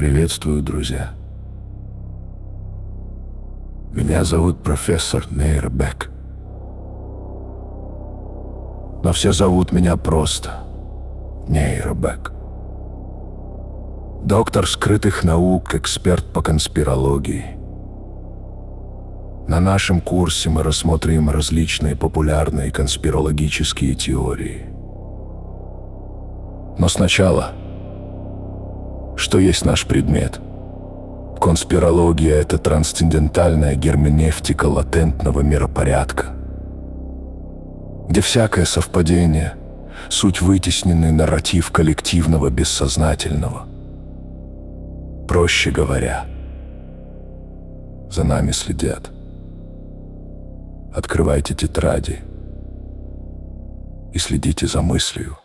Приветствую, друзья. Меня зовут профессор Нейрбек. Но все зовут меня просто Нейрбек. Доктор скрытых наук, эксперт по конспирологии. На нашем курсе мы рассмотрим различные популярные конспирологические теории. Но сначала, что есть наш предмет? Конспирология — это трансцендентальная герменевтика латентного миропорядка, где всякое совпадение — суть вытесненный нарратив коллективного бессознательного. Проще говоря, за нами следят. Открывайте тетради и следите за мыслью.